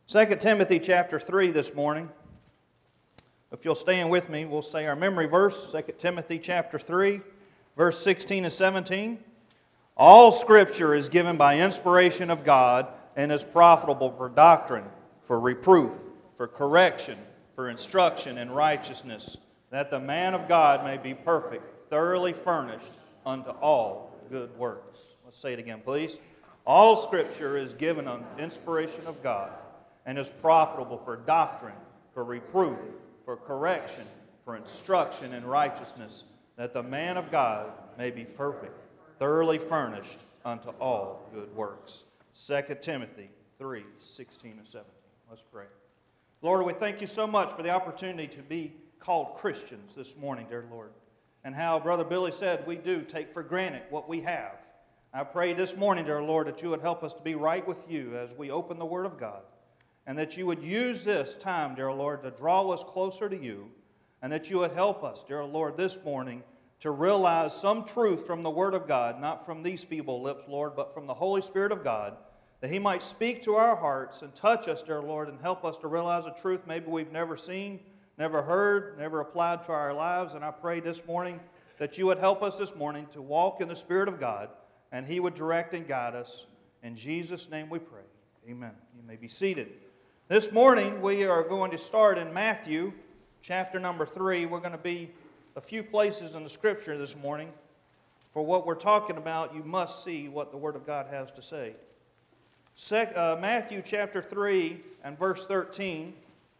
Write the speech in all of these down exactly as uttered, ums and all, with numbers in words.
Second Timothy chapter three this morning. If you'll stand with me, we'll say our memory verse, Second Timothy chapter three, verse sixteen and seventeen. All Scripture is given by inspiration of God and is profitable for doctrine, for reproof, for correction, for instruction in righteousness, that the man of God may be perfect, thoroughly furnished unto all good works. Let's say it again, please. All Scripture is given on inspiration of God and is profitable for doctrine, for reproof, for correction, for instruction in righteousness, that the man of God may be perfect, thoroughly furnished unto all good works. Second Timothy three, sixteen and seventeen. Let's pray. Lord, we thank you so much for the opportunity to be called Christians this morning, dear Lord. And how Brother Billy said, we do take for granted what we have. I pray this morning, dear Lord, that you would help us to be right with you as we open the Word of God. And that you would use this time, dear Lord, to draw us closer to you. And that you would help us, dear Lord, this morning to realize some truth from the Word of God, not from these feeble lips, Lord, but from the Holy Spirit of God, that He might speak to our hearts and touch us, dear Lord, and help us to realize a truth maybe we've never seen, never heard, never applied to our lives. And I pray this morning that you would help us this morning to walk in the Spirit of God, and He would direct and guide us. In Jesus' name we pray. Amen. You may be seated. This morning we are going to start in Matthew chapter number three. We're going to be a few places in the Scripture this morning. For what we're talking about, you must see what the Word of God has to say. Sec, uh, Matthew chapter three and verse thirteen.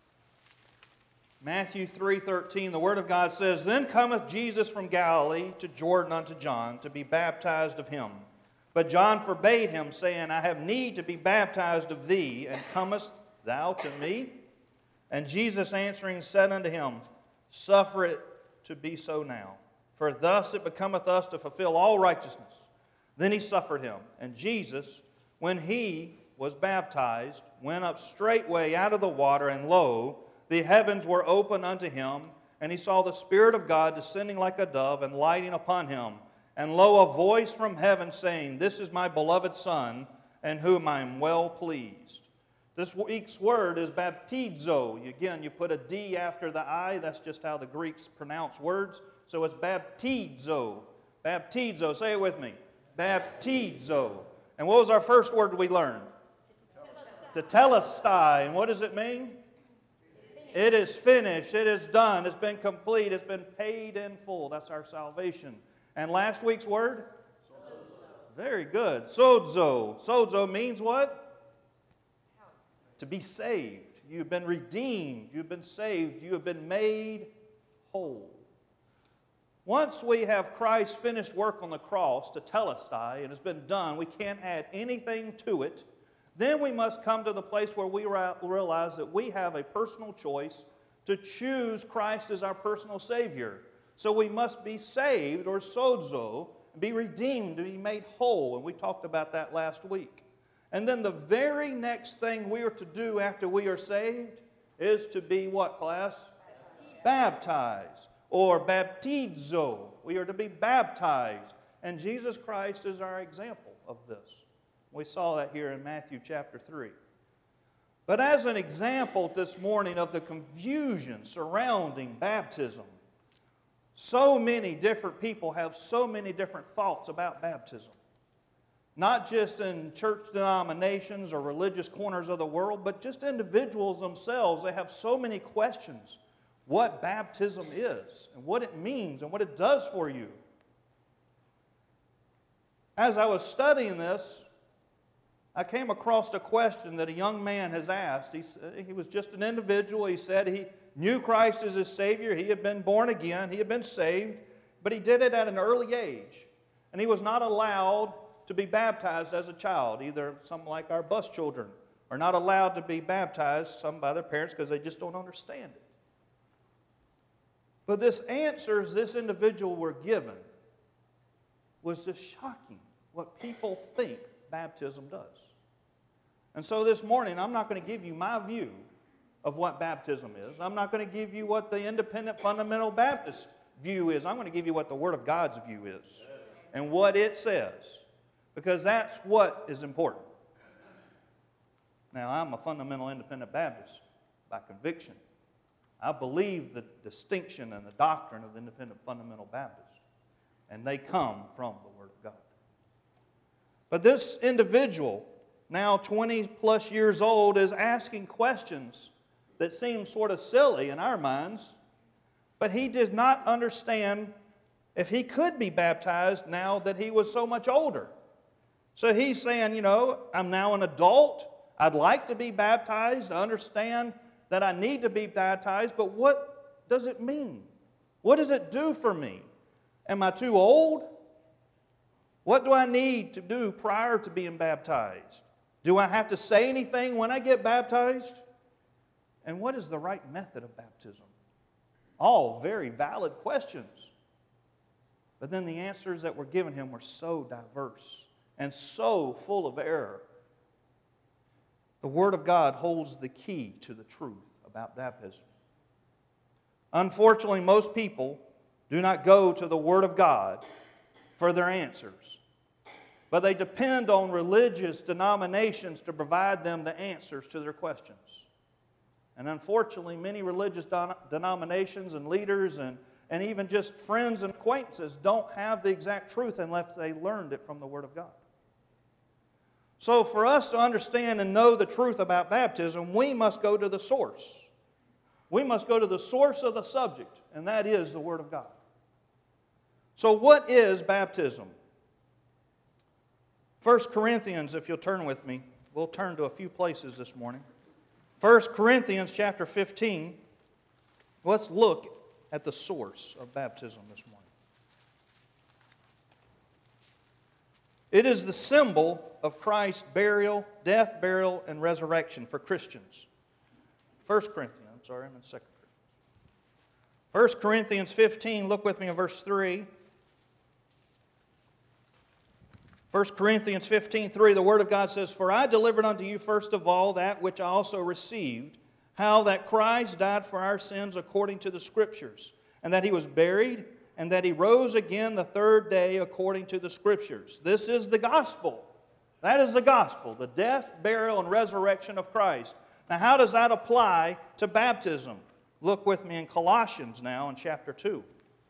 Matthew three thirteen, the Word of God says, Then cometh Jesus from Galilee to Jordan unto John, to be baptized of him. But John forbade him, saying, I have need to be baptized of thee, and comest thou to me? And Jesus answering said unto him, Suffer it to be so now, for thus it becometh us to fulfill all righteousness. Then he suffered him. And Jesus, when he was baptized, went up straightway out of the water, and lo, the heavens were open unto him, and he saw the Spirit of God descending like a dove and lighting upon him. And lo, a voice from heaven saying, This is my beloved Son, in whom I am well pleased. This week's word is baptizo. Again, you put a D after the I. That's just how the Greeks pronounce words. So it's baptizo. Baptizo. Say it with me. Baptizo. And what was our first word we learned? Tetelestai. And what does it mean? It is finished. It is done. It's been complete. It's been paid in full. That's our salvation. And last week's word? Sozo. Very good. Sozo. Sozo means what? To be saved. You've been redeemed. You've been saved. You have been made whole. Once we have Christ's finished work on the cross, tetelestai, and it's been done, we can't add anything to it. Then we must come to the place where we realize that we have a personal choice to choose Christ as our personal Savior. So we must be saved, or sozo, be redeemed, to be made whole. And we talked about that last week. And then the very next thing we are to do after we are saved is to be what, class? Baptized. Or baptizo. We are to be baptized. And Jesus Christ is our example of this. We saw that here in Matthew chapter three. But as an example this morning of the confusion surrounding baptism, so many different people have so many different thoughts about baptism. Not just in church denominations or religious corners of the world, but just individuals themselves. They have so many questions. What baptism is, and what it means, and what it does for you. As I was studying this, I came across a question that a young man has asked. He, he was just an individual. He said he knew Christ as his Savior. He had been born again. He had been saved. But he did it at an early age. And he was not allowed to be baptized as a child. Either some like our bus children are not allowed to be baptized, some by their parents, because they just don't understand it. But this answers this individual were given was just shocking, what people think baptism does. And so this morning, I'm not going to give you my view of what baptism is. I'm not going to give you what the independent fundamental Baptist view is. I'm going to give you what the Word of God's view is and what it says, because that's what is important. Now, I'm a fundamental independent Baptist by conviction. I believe the distinction and the doctrine of the independent fundamental Baptist, and they come from the Word of God. But this individual, now twenty plus years old, is asking questions that seem sort of silly in our minds, but he did not understand if he could be baptized now that he was so much older. So he's saying, you know, I'm now an adult. I'd like to be baptized. I understand that I need to be baptized, but what does it mean? What does it do for me? Am I too old? What do I need to do prior to being baptized? Do I have to say anything when I get baptized? And what is the right method of baptism? All very valid questions. But then the answers that were given him were so diverse and so full of error. The Word of God holds the key to the truth about baptism. Unfortunately, most people do not go to the Word of God for their answers, but they depend on religious denominations to provide them the answers to their questions. And unfortunately, many religious denominations and leaders and, and even just friends and acquaintances don't have the exact truth unless they learned it from the Word of God. So for us to understand and know the truth about baptism, we must go to the source. We must go to the source of the subject, and that is the Word of God. So what is baptism? First Corinthians, if you'll turn with me, we'll turn to a few places this morning. First Corinthians chapter fifteen. Let's look at the source of baptism this morning. It is the symbol of Christ's burial, death, burial, and resurrection for Christians. First Corinthians, I'm sorry, I'm in Second Corinthians. First Corinthians fifteen, look with me in verse three. First Corinthians fifteen, three, the Word of God says, "For I delivered unto you first of all that which I also received, how that Christ died for our sins according to the Scriptures, and that He was buried, and that He rose again the third day according to the Scriptures." This is the gospel. That is the gospel, the death, burial, and resurrection of Christ. Now, how does that apply to baptism? Look with me in Colossians now in chapter two.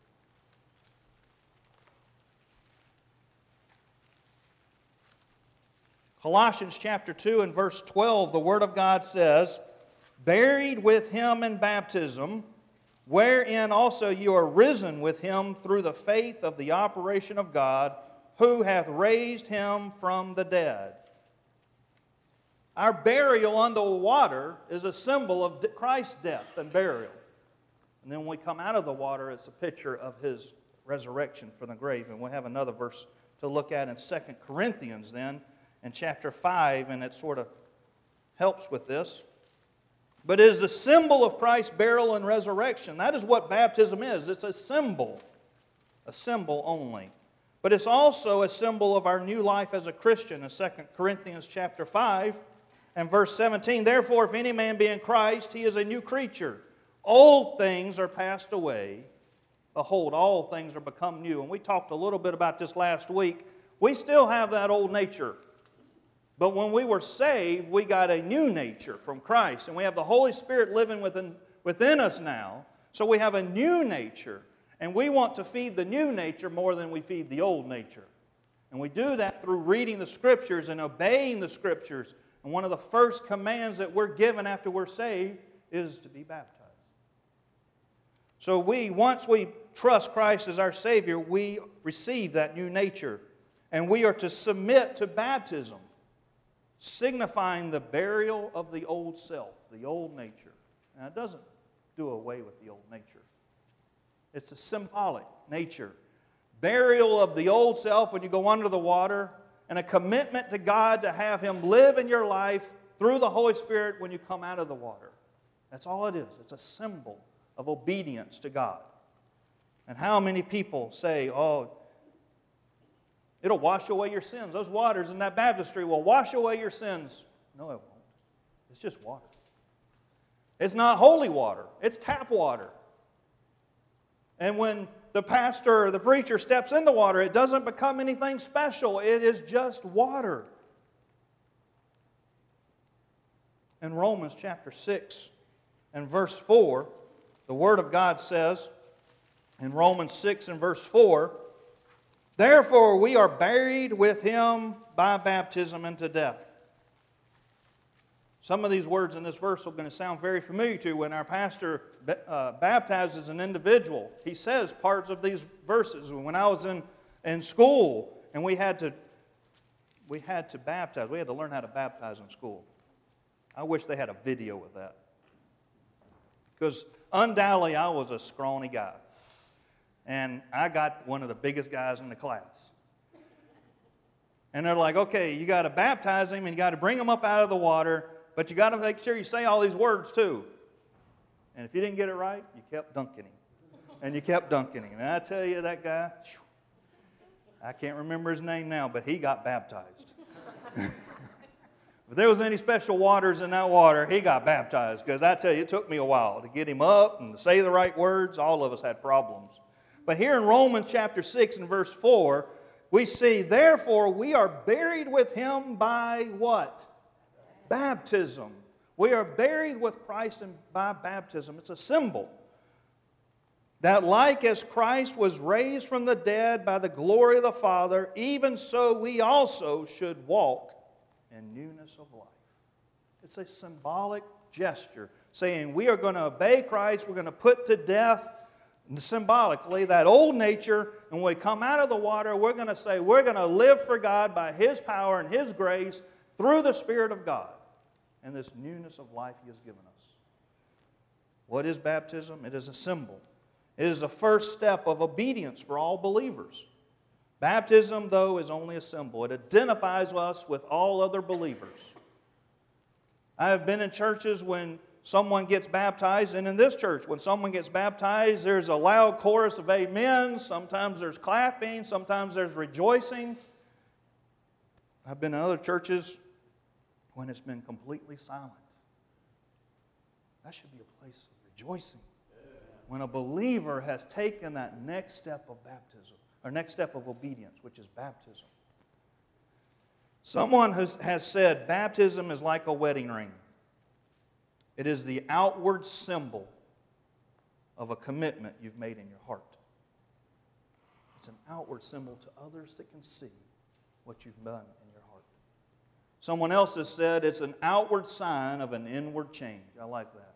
Colossians chapter two and verse twelve, the Word of God says, "Buried with Him in baptism, wherein also you are risen with Him through the faith of the operation of God, who hath raised Him from the dead." Our burial under water is a symbol of Christ's death and burial. And then when we come out of the water, it's a picture of His resurrection from the grave. And we'll have another verse to look at in Second Corinthians then, in chapter five, and it sort of helps with this. But it is the symbol of Christ's burial and resurrection. That is what baptism is. It's a symbol. A symbol only. But it's also a symbol of our new life as a Christian in Second Corinthians chapter five and verse seventeen. "Therefore, if any man be in Christ, he is a new creature. Old things are passed away. Behold, all things are become new." And we talked a little bit about this last week. We still have that old nature. But when we were saved, we got a new nature from Christ. And we have the Holy Spirit living within, within us now. So we have a new nature. And we want to feed the new nature more than we feed the old nature. And we do that through reading the Scriptures and obeying the Scriptures. And one of the first commands that we're given after we're saved is to be baptized. So we, once we trust Christ as our Savior, we receive that new nature. And we are to submit to baptism, signifying the burial of the old self, the old nature. Now, it doesn't do away with the old nature. It's a symbolic nature. Burial of the old self when you go under the water, and a commitment to God to have Him live in your life through the Holy Spirit when you come out of the water. That's all it is. It's a symbol of obedience to God. And how many people say, "Oh, it'll wash away your sins. Those waters in that baptistry will wash away your sins." No, it won't. It's just water. It's not holy water. It's tap water. And when the pastor or the preacher steps in the water, it doesn't become anything special. It is just water. in Romans chapter six and verse four, the Word of God says in Romans six and verse four, "Therefore we are buried with Him by baptism into death." Some of these words in this verse are going to sound very familiar to you. When our pastor uh, baptizes an individual, he says parts of these verses. When I was in, in school and we had to we had to baptize, we had to learn how to baptize in school. I wish they had a video of that. Because undoubtedly I was a scrawny guy. And I got one of the biggest guys in the class. And they're like, okay, you got to baptize him and you got to bring him up out of the water, but you got to make sure you say all these words too. And if you didn't get it right, you kept dunking him. And you kept dunking him. And I tell you, that guy, I can't remember his name now, but he got baptized. If there was any special waters in that water, he got baptized. Because I tell you, it took me a while to get him up and to say the right words. All of us had problems. But here in Romans chapter six and verse four, we see, "Therefore we are buried with Him by" what? Baptism. We are buried with Christ by baptism. It's a symbol. "That like as Christ was raised from the dead by the glory of the Father, even so we also should walk in newness of life." It's a symbolic gesture saying we are going to obey Christ, we're going to put to death symbolically that old nature, and when we come out of the water, we're going to say we're going to live for God by His power and His grace through the Spirit of God and this newness of life He has given us. What is baptism? It is a symbol. It is the first step of obedience for all believers. Baptism, though, is only a symbol. It identifies us with all other believers. I have been in churches when someone gets baptized, and in this church, when someone gets baptized, there's a loud chorus of amens. Sometimes there's clapping. Sometimes there's rejoicing. I've been in other churches when it's been completely silent. That should be a place of rejoicing. When a believer has taken that next step of baptism, or next step of obedience, which is baptism. Someone has, has said baptism is like a wedding ring. It is the outward symbol of a commitment you've made in your heart. It's an outward symbol to others that can see what you've done in your heart. Someone else has said it's an outward sign of an inward change. I like that.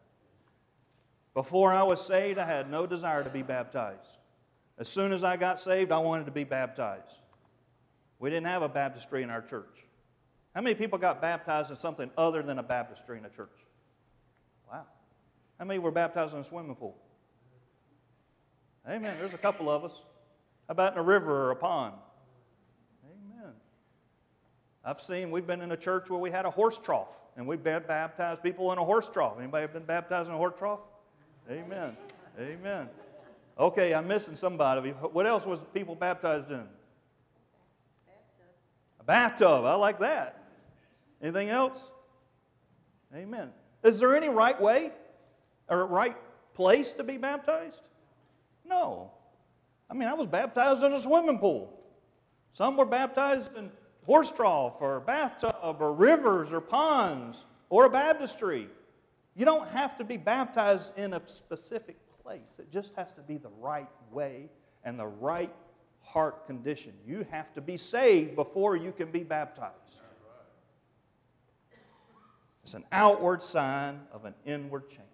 Before I was saved, I had no desire to be baptized. As soon as I got saved, I wanted to be baptized. We didn't have a baptistry in our church. How many people got baptized in something other than a baptistry in a church? Wow. How many were baptized in a swimming pool? Amen. There's a couple of us. How about in a river or a pond? Amen. I've seen, we've been in a church where we had a horse trough, and we baptized people in a horse trough. Anybody have been baptized in a horse trough? Amen. Amen. Okay, I'm missing somebody. What else was people baptized in? A bathtub. I like that. Anything else? Amen. Is there any right way or right place to be baptized? No. I mean, I was baptized in a swimming pool. Some were baptized in horse trough or bathtub or rivers or ponds or a baptistry. You don't have to be baptized in a specific place. It just has to be the right way and the right heart condition. You have to be saved before you can be baptized. It's an outward sign of an inward change.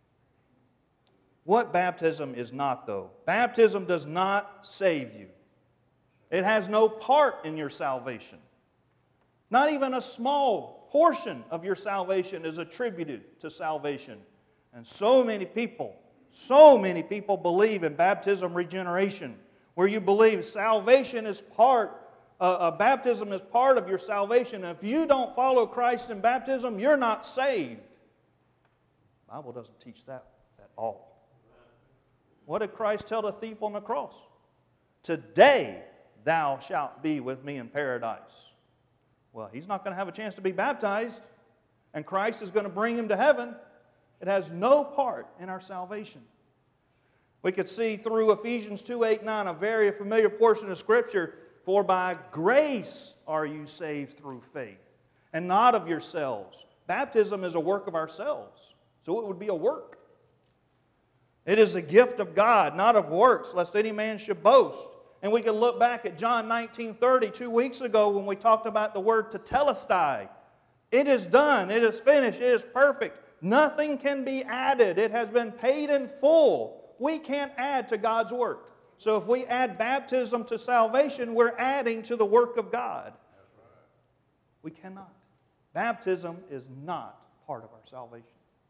What baptism is not, though? Baptism does not save you. It has no part in your salvation. Not even a small portion of your salvation is attributed to salvation. And so many people, so many people believe in baptism regeneration, where you believe salvation is part Uh, uh, baptism is part of your salvation. And if you don't follow Christ in baptism, you're not saved. The Bible doesn't teach that at all. What did Christ tell the thief on the cross? Today thou shalt be with me in paradise. Well, he's not going to have a chance to be baptized, and Christ is going to bring him to heaven. It has no part in our salvation. We could see through Ephesians two, eight, nine, a very familiar portion of Scripture. For by grace are you saved through faith, and not of yourselves, Baptism is a work of ourselves, so it would be a work. It is a gift of God, not of works, lest any man should boast. And we can look back at John nineteen thirty, two weeks ago, when we talked about the word tetelestai. It is done. It is finished. It is perfect. Nothing can be added. It has been paid in full. We can't add to God's work. So if we add baptism to salvation, we're adding to the work of God. We cannot. Baptism is not part of our salvation.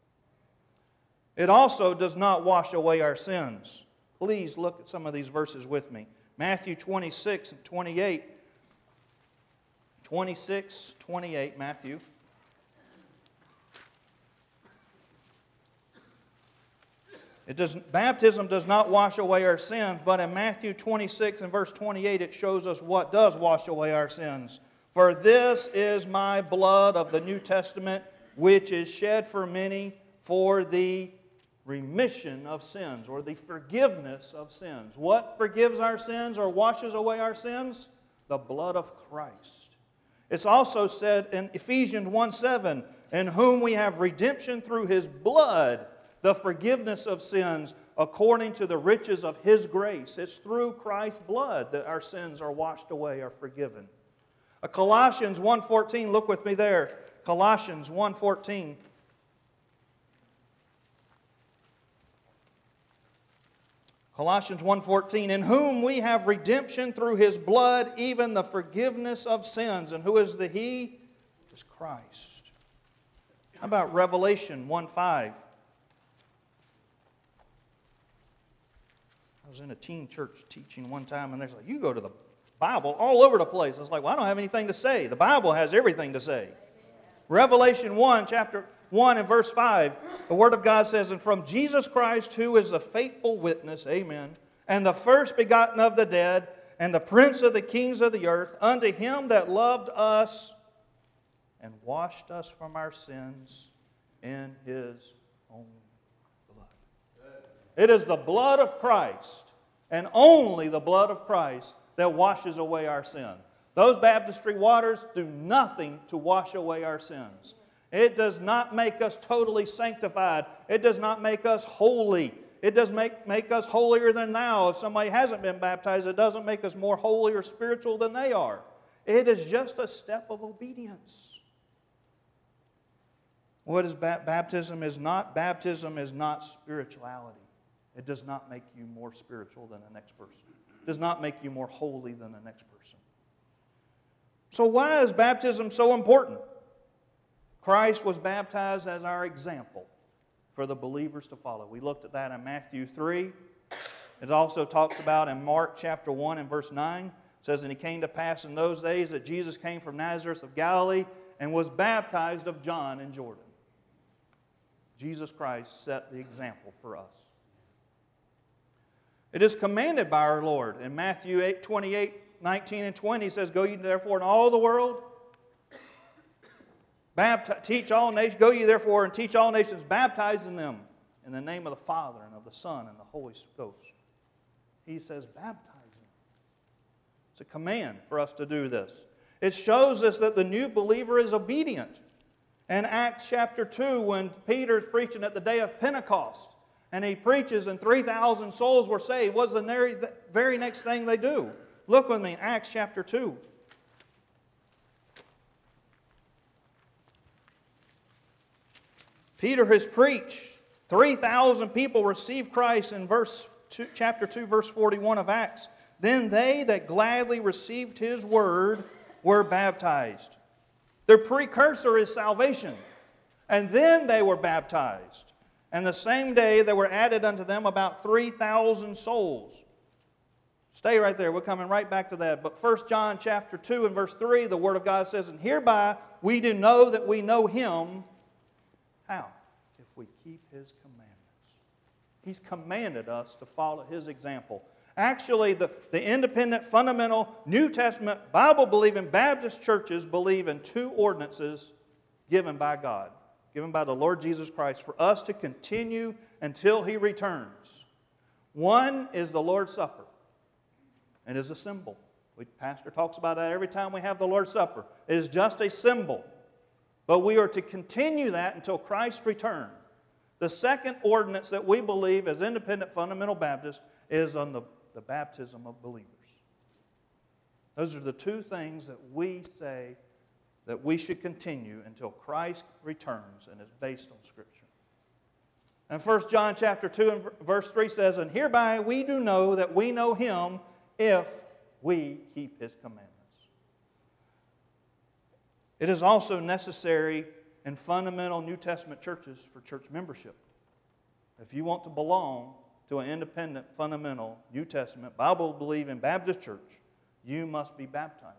It also does not wash away our sins. Please look at some of these verses with me. Matthew twenty-six and twenty-eight. twenty-six, twenty-eight, Matthew. It does, baptism does not wash away our sins, but in Matthew twenty-six and verse twenty-eight it shows us what does wash away our sins. For this is my blood of the New Testament, which is shed for many for the remission of sins, or the forgiveness of sins. What forgives our sins or washes away our sins? The blood of Christ. It's also said in Ephesians one seven, in whom we have redemption through His blood, the forgiveness of sins according to the riches of His grace. It's through Christ's blood that our sins are washed away, are forgiven. Uh, Colossians one fourteen, look with me there. Colossians one fourteen. Colossians one fourteen, in whom we have redemption through His blood, even the forgiveness of sins. And who is the He? It's Christ. How about Revelation one five? I was in a teen church teaching one time, and they're like, you go to the Bible all over the place. It's like, well, I don't have anything to say. The Bible has everything to say. Revelation one, chapter one and verse five, the Word of God says, and from Jesus Christ, who is the faithful witness, amen, and the first begotten of the dead, and the prince of the kings of the earth, unto Him that loved us and washed us from our sins in His own blood. It is the blood of Christ, and only the blood of Christ, that washes away our sin. Those baptistry waters do nothing to wash away our sins. It does not make us totally sanctified. It does not make us holy. It does make, make us holier than thou. If somebody hasn't been baptized, it doesn't make us more holy or spiritual than they are. It is just a step of obedience. What is ba- baptism is not? Baptism is not spirituality. It does not make you more spiritual than the next person. It does not make you more holy than the next person. So why is baptism so important? Christ was baptized as our example for the believers to follow. We looked at that in Matthew three. It also talks about in Mark chapter one and verse nine. It says, and it came to pass in those days that Jesus came from Nazareth of Galilee and was baptized of John in Jordan. Jesus Christ set the example for us. It is commanded by our Lord. In Matthew eight, twenty-eight, nineteen and twenty, He says, go ye therefore in all the world, baptize, teach all nations, go ye therefore and teach all nations, baptizing them in the name of the Father and of the Son and the Holy Ghost. He says, baptize them. It's a command for us to do this. It shows us that the new believer is obedient. In Acts chapter two, when Peter's preaching at the day of Pentecost, and he preaches and three thousand souls were saved, what's the very next thing they do? Look with me in Acts chapter two. Peter has preached. three thousand people received Christ in verse two, chapter two, verse forty-one of Acts. Then they that gladly received His word were baptized. Their precursor is salvation. And then they were baptized. And the same day there were added unto them about three thousand souls. Stay right there. We're coming right back to that. But First John chapter two and verse three, the Word of God says, and hereby we do know that we know Him. How? If we keep His commandments. He's commanded us to follow His example. Actually, the, the independent, fundamental, New Testament, Bible-believing Baptist churches believe in two ordinances given by God, given by the Lord Jesus Christ for us to continue until He returns. One is the Lord's Supper. It is a symbol. The pastor talks about that every time we have the Lord's Supper. It is just a symbol. But we are to continue that until Christ returns. The second ordinance that we believe as independent fundamental Baptists is on the, the baptism of believers. Those are the two things that we say that we should continue until Christ returns, and is based on Scripture. And First John chapter two and verse three says, "And hereby we do know that we know Him if we keep His commandments." It is also necessary in fundamental New Testament churches for church membership. If you want to belong to an independent, fundamental, New Testament, Bible-believing Baptist church, you must be baptized.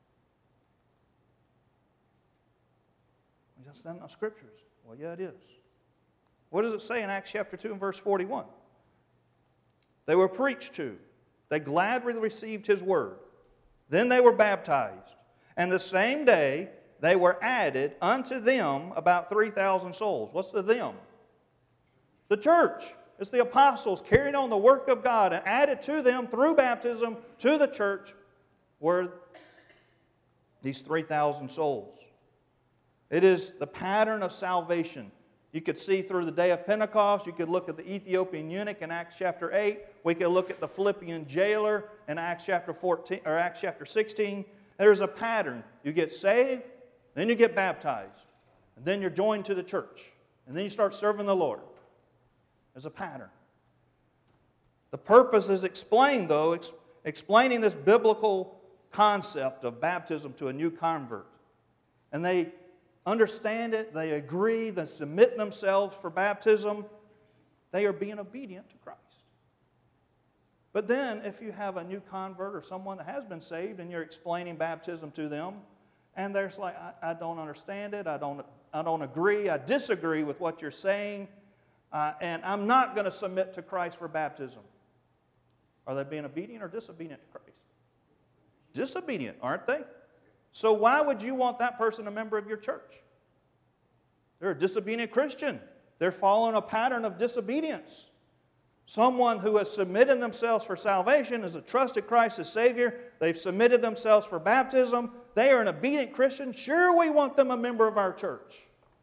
That's not in the Scriptures. Well, yeah, it is. What does it say in Acts chapter two and verse forty-one? They were preached to. They gladly received His word. Then they were baptized. And the same day they were added unto them about three thousand souls. What's the them? The church. It's the apostles carrying on the work of God, and added to them through baptism to the church were these three thousand souls. It is the pattern of salvation. You could see through the day of Pentecost. You could look at the Ethiopian eunuch in Acts chapter eight. We could look at the Philippian jailer in Acts chapter fourteen or Acts chapter sixteen. There's a pattern. You get saved, then you get baptized, and then you're joined to the church, and then you start serving the Lord. There's a pattern. The purpose is explained, though, ex- explaining this biblical concept of baptism to a new convert. And they understand it, they agree, they submit themselves for baptism. They are being obedient to Christ. But then, if you have a new convert or someone that has been saved and you're explaining baptism to them, and they're like, I, I don't understand it, I don't, I don't agree, I disagree with what you're saying, uh, and I'm not going to submit to Christ for baptism. Are they being obedient or disobedient to Christ? Disobedient, aren't they? So why would you want that person a member of your church? They're a disobedient Christian. They're following a pattern of disobedience. Someone who has submitted themselves for salvation, has trusted Christ as Savior, they've submitted themselves for baptism, they are an obedient Christian. Sure, we want them a member of our church.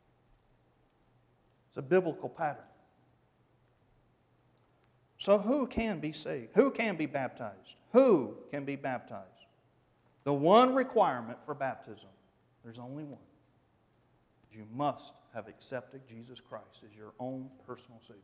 It's a biblical pattern. So who can be saved? Who can be baptized? Who can be baptized? The one requirement for baptism, there's only one. You must have accepted Jesus Christ as your own personal Savior.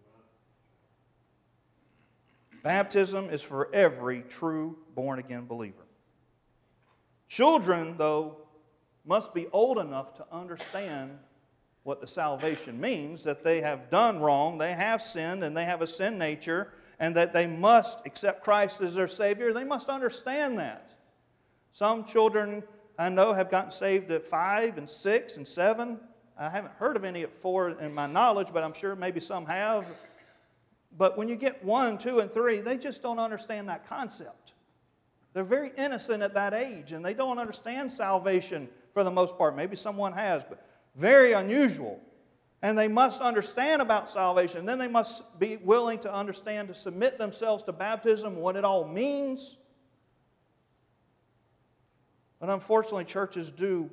Baptism is for every true born-again believer. Children, though, must be old enough to understand what the salvation means, that they have done wrong, they have sinned, and they have a sin nature, and that they must accept Christ as their Savior. They must understand that. Some children I know have gotten saved at five and six and seven. I haven't heard of any at four in my knowledge, but I'm sure maybe some have. But when you get one, two, and three, they just don't understand that concept. They're very innocent at that age, and they don't understand salvation for the most part. Maybe someone has, but very unusual. And they must understand about salvation. Then they must be willing to understand, to submit themselves to baptism, what it all means. But unfortunately, churches do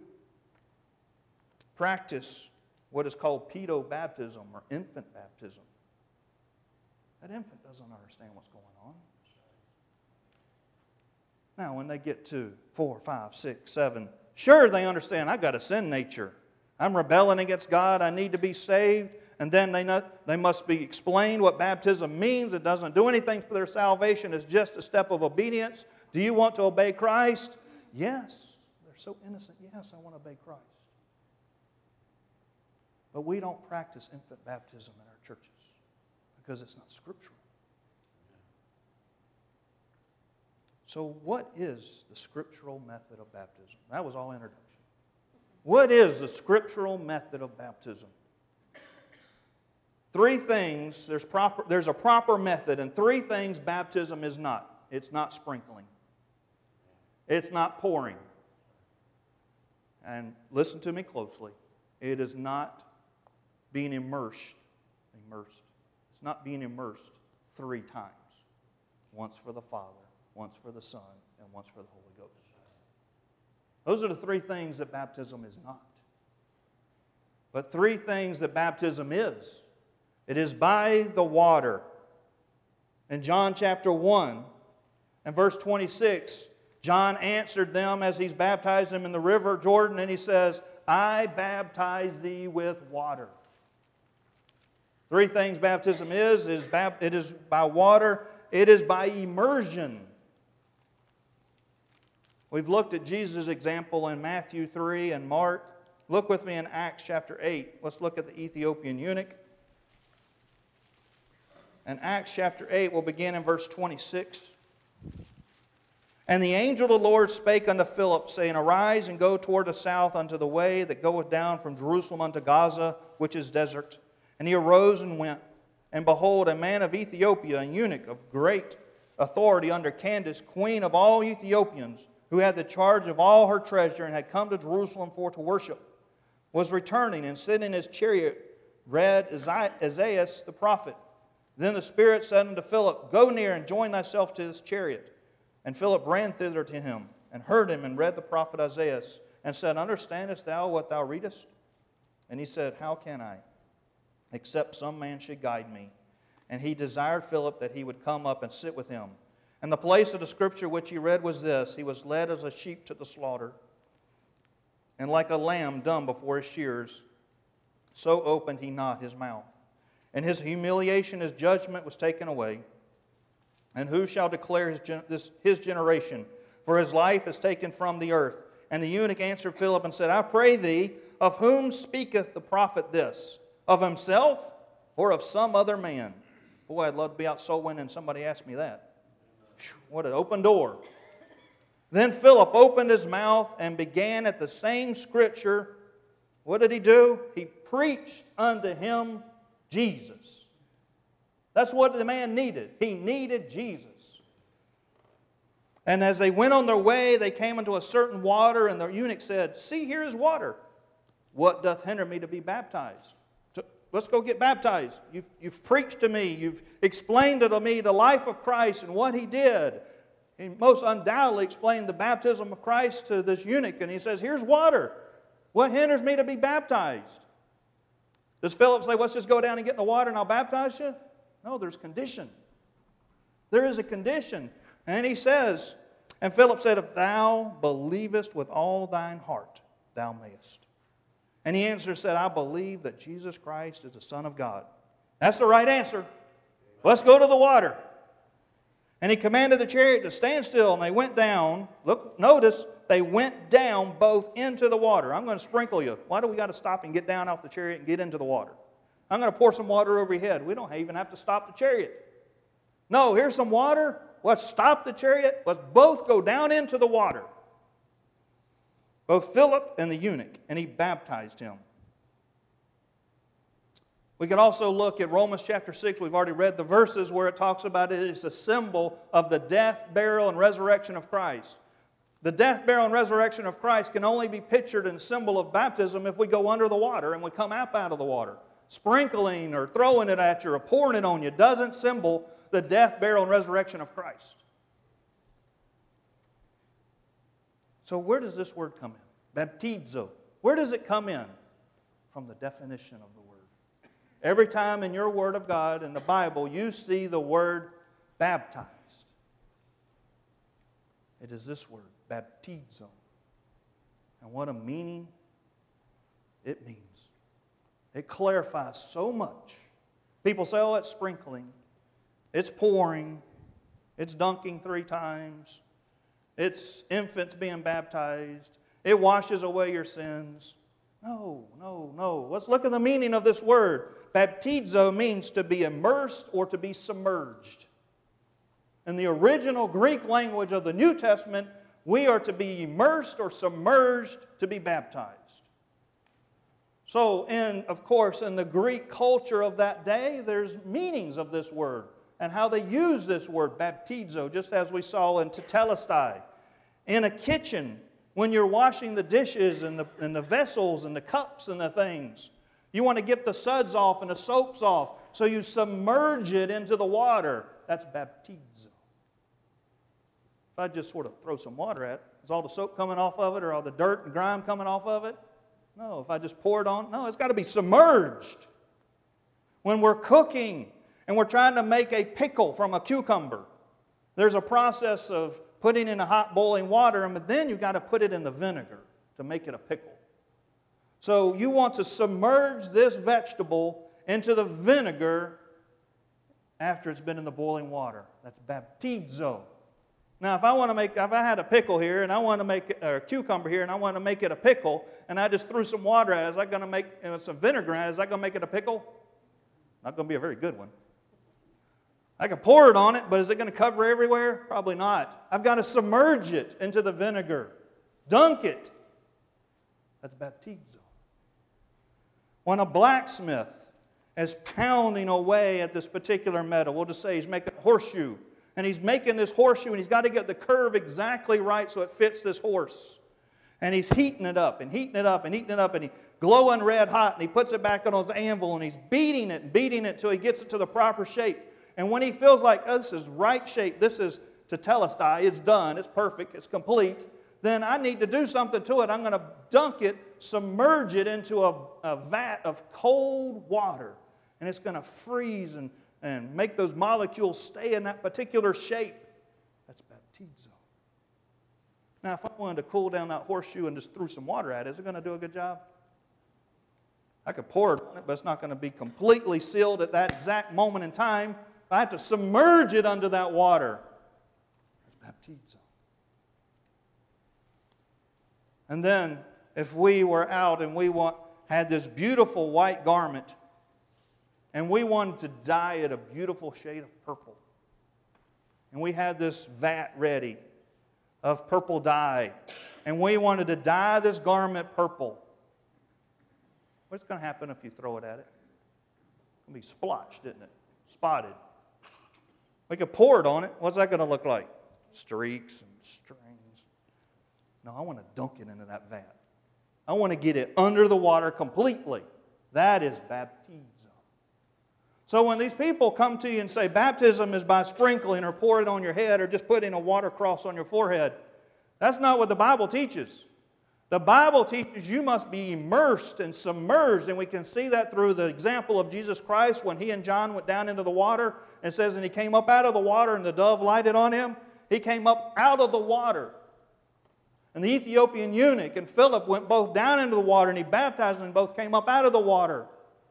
practice what is called pedo-baptism or infant baptism. That infant doesn't understand what's going on. Now, when they get to four, five, six, seven, sure, they understand, I've got a sin nature. I'm rebelling against God. I need to be saved. And then they, not, they must be explained what baptism means. It doesn't do anything for their salvation. It's just a step of obedience. Do you want to obey Christ? Yes. They're so innocent. Yes, I want to obey Christ. But we don't practice infant baptism in our churches because it's not scriptural. So what is the scriptural method of baptism? That was all introduction. What is the scriptural method of baptism? Three things, there's, proper, there's a proper method, and three things baptism is not. It's not sprinkling. It's not pouring. And listen to me closely. It is not being immersed. Immersed. It's not being immersed three times. Once for the Father, once for the Son, and once for the Holy Ghost. Those are the three things that baptism is not. but three things that baptism is. It is by the water. In John chapter one and verse twenty-six, John answered them as he's baptized them in the river Jordan, and he says, I baptize thee with water. Three things baptism is, is it is by water, it is by immersion. We've looked at Jesus' example in Matthew three and Mark. Look with me in Acts chapter eight. Let's look at the Ethiopian eunuch. In Acts chapter eight, we'll begin in verse twenty-six. And the angel of the Lord spake unto Philip, saying, Arise and go toward the south unto the way that goeth down from Jerusalem unto Gaza, which is desert. And he arose and went. And behold, a man of Ethiopia, a eunuch of great authority under Candace, queen of all Ethiopians, who had the charge of all her treasure, and had come to Jerusalem for to worship, was returning, and sitting in his chariot read Isaiah the prophet. Then the Spirit said unto Philip, Go near and join thyself to this chariot. And Philip ran thither to him, and heard him, and read the prophet Isaiah, and said, Understandest thou what thou readest? And he said, How can I, except some man should guide me? And he desired Philip that he would come up and sit with him. And the place of the scripture which he read was this: He was led as a sheep to the slaughter, and like a lamb dumb before his shearers, so opened he not his mouth. And his humiliation, his judgment was taken away. And who shall declare his, this, his generation? For his life is taken from the earth. And the eunuch answered Philip and said, I pray thee, of whom speaketh the prophet this? Of himself or of some other man? Boy, I'd love to be out soul winning and somebody asked me that. Whew, what an open door. Then Philip opened his mouth and began at the same scripture. What did he do? He preached unto him Jesus. That's what the man needed. He needed Jesus. And as they went on their way, they came into a certain water, and the eunuch said, See, here is water. What doth hinder me to be baptized? So, let's go get baptized. You've, you've preached to me. You've explained to me the life of Christ and what He did. He most undoubtedly explained the baptism of Christ to this eunuch, and he says, Here's water. What hinders me to be baptized? Does Philip say, Let's just go down and get in the water and I'll baptize you? No, there's condition. There is a condition. And he says, and Philip said, If thou believest with all thine heart, thou mayest. And he answered and said, I believe that Jesus Christ is the Son of God. That's the right answer. Let's go to the water. And he commanded the chariot to stand still, and they went down. Look, notice, they went down both into the water. I'm going to sprinkle you. Why do we got to stop and get down off the chariot and get into the water? I'm going to pour some water over your head. We don't even have to stop the chariot. No, here's some water. Let's stop the chariot. Let's both go down into the water. Both Philip and the eunuch, and he baptized him. We could also look at Romans chapter six. We've already read the verses where it talks about it. It's a symbol of the death, burial, and resurrection of Christ. The death, burial, and resurrection of Christ can only be pictured in symbol of baptism if we go under the water and we come up out of the water. Sprinkling or throwing it at you or pouring it on you doesn't symbol the death, burial, and resurrection of Christ. So where does this word come in? Baptizo. Where does it come in? From the definition of the word. Every time in your Word of God, in the Bible, you see the word baptized. It is this word, baptizo. And what a meaning it means. It clarifies so much. People say, oh, it's sprinkling. It's pouring. It's dunking three times. It's infants being baptized. It washes away your sins. No, no, no. Let's look at the meaning of this word. Baptizo means to be immersed or to be submerged. In the original Greek language of the New Testament, we are to be immersed or submerged to be baptized. So, in, of course, in the Greek culture of that day, there's meanings of this word and how they use this word, baptizo, just as we saw in tetelestai. In a kitchen, when you're washing the dishes and the, and the vessels and the cups and the things, you want to get the suds off and the soaps off, so you submerge it into the water. That's baptizo. If I just sort of throw some water at it, is all the soap coming off of it or all the dirt and grime coming off of it? No, if I just pour it on, no, it's got to be submerged. When we're cooking and we're trying to make a pickle from a cucumber, there's a process of putting in a hot boiling water, and then you've got to put it in the vinegar to make it a pickle. So you want to submerge this vegetable into the vinegar after it's been in the boiling water. That's baptizo. Now, if I want to make, if I had a pickle here and I want to make, or a cucumber here and I want to make it a pickle, and I just threw some water at it, is that going to make, and some vinegar at it, is that going to make it a pickle? Not going to be a very good one. I can pour it on it, but is it going to cover everywhere? Probably not. I've got to submerge it into the vinegar. Dunk it. That's baptizo. When a blacksmith is pounding away at this particular metal, we'll just say he's making a horseshoe, and he's making this horseshoe, and he's got to get the curve exactly right so it fits this horse. And he's heating it up, and heating it up, and heating it up, and he's glowing red hot, and he puts it back on his anvil, and he's beating it and beating it until he gets it to the proper shape. And when he feels like, oh, this is right shape, this is tetelestai, it's done, it's perfect, it's complete, then I need to do something to it. I'm going to dunk it, submerge it into a, a vat of cold water. And it's going to freeze and, and make those molecules stay in that particular shape. That's baptizo. Now, if I wanted to cool down that horseshoe and just threw some water at it, is it going to do a good job? I could pour it on it, but it's not going to be completely sealed at that exact moment in time. I have to submerge it under that water. That's baptizo. And then, if we were out and we want, had this beautiful white garment, and we wanted to dye it a beautiful shade of purple, and we had this vat ready of purple dye, and we wanted to dye this garment purple, what's going to happen if you throw it at it? It's going to be splotched, isn't it? Spotted. We could pour it on it. What's that going to look like? Streaks and strings. No, I want to dunk it into that vat. I want to get it under the water completely. That is baptizo. So when these people come to you and say baptism is by sprinkling or pour it on your head or just putting a water cross on your forehead, that's not what the Bible teaches. The Bible teaches you must be immersed and submerged, and we can see that through the example of Jesus Christ when he and John went down into the water. It says, and he came up out of the water and the dove lighted on him. He came up out of the water. And the Ethiopian eunuch and Philip went both down into the water, and he baptized them, and both came up out of the water.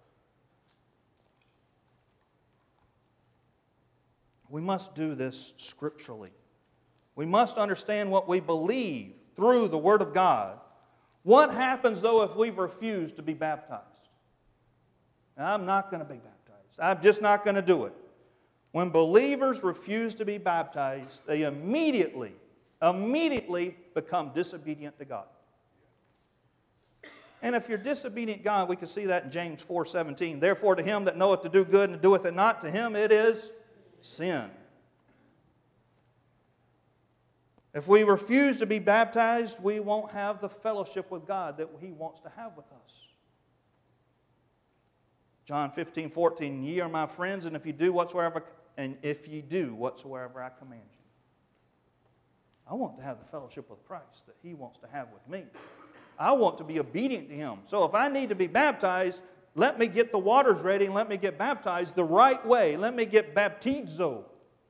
We must do this scripturally. We must understand what we believe through the Word of God. What happens, though, if we've refused to be baptized? Now, I'm not going to be baptized. I'm just not going to do it. When believers refuse to be baptized, they immediately, immediately become disobedient to God. And if you're disobedient to God, we can see that in James four seventeen. Therefore, to him that knoweth to do good and doeth it not, to him it is sin. If we refuse to be baptized, we won't have the fellowship with God that He wants to have with us. John fifteen fourteen, ye are my friends, and if you do whatsoever, and if ye do whatsoever I command you. I want to have the fellowship with Christ that He wants to have with me. I want to be obedient to Him. So if I need to be baptized, let me get the waters ready and let me get baptized the right way. Let me get baptizo.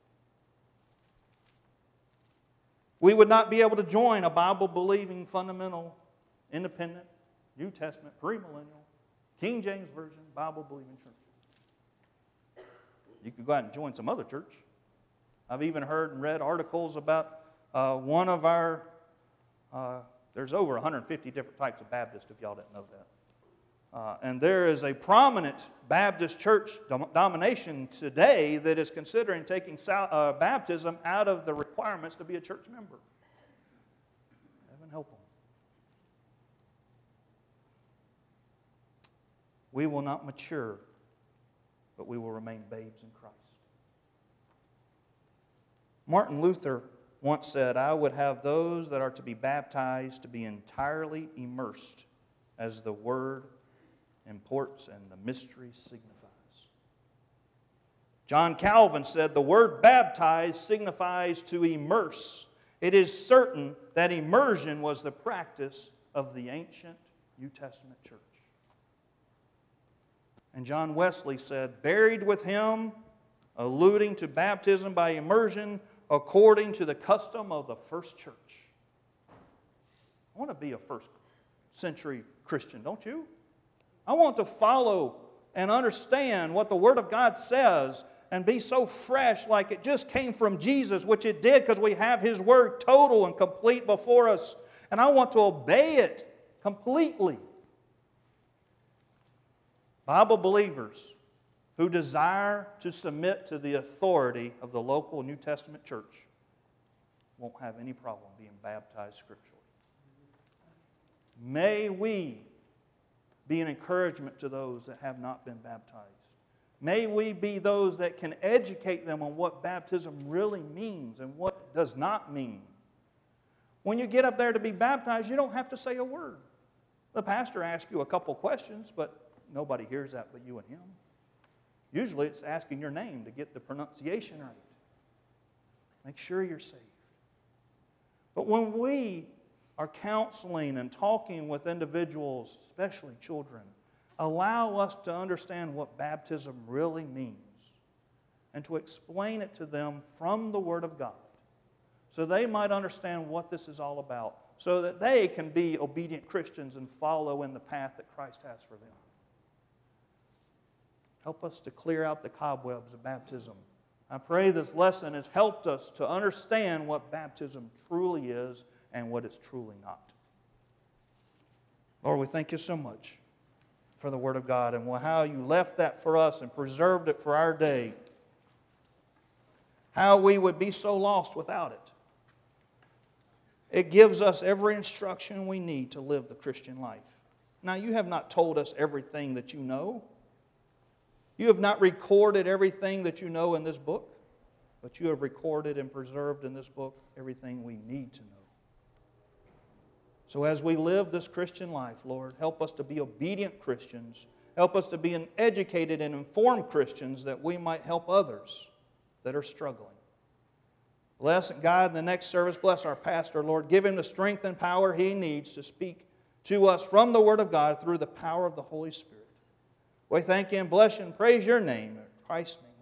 We would not be able to join a Bible-believing, fundamental, independent, New Testament, premillennial, King James Version, Bible-believing church. You could go out and join some other church. I've even heard and read articles about uh, one of our, uh, there's over one hundred fifty different types of Baptists, if y'all didn't know that. Uh, and there is a prominent Baptist church dom- domination today that is considering taking sal- uh, baptism out of the requirements to be a church member. Heaven help them. We will not mature, but we will remain babes in Christ. Martin Luther once said, I would have those that are to be baptized to be entirely immersed as the Word imports and the mystery signifies. John Calvin said, the word baptize signifies to immerse. It is certain that immersion was the practice of the ancient New Testament church. And John Wesley said, buried with him, alluding to baptism by immersion according to the custom of the first church. I want to be a first century Christian, don't you? I want to follow and understand what the Word of God says and be so fresh like it just came from Jesus, which it did because we have His Word total and complete before us. And I want to obey it completely. Bible believers who desire to submit to the authority of the local New Testament church won't have any problem being baptized scripturally. May we be an encouragement to those that have not been baptized. May we be those that can educate them on what baptism really means and what it does not mean. When you get up there to be baptized, you don't have to say a word. The pastor asks you a couple questions, but nobody hears that but you and him. Usually it's asking your name to get the pronunciation right. Make sure you're saved. But when we are counseling and talking with individuals, especially children, allow us to understand what baptism really means and to explain it to them from the Word of God so they might understand what this is all about, so that they can be obedient Christians and follow in the path that Christ has for them. Help us to clear out the cobwebs of baptism. I pray this lesson has helped us to understand what baptism truly is and what it's truly not. Lord, we thank you so much for the Word of God and how you left that for us and preserved it for our day. How we would be so lost without it. It gives us every instruction we need to live the Christian life. Now, you have not told us everything that you know. You have not recorded everything that you know in this book, but you have recorded and preserved in this book everything we need to know. So as we live this Christian life, Lord, help us to be obedient Christians. Help us to be an educated and informed Christians that we might help others that are struggling. Bless and guide in the next service. Bless our pastor, Lord. Give him the strength and power he needs to speak to us from the Word of God through the power of the Holy Spirit. We thank you and bless you and praise your name. In Christ's name.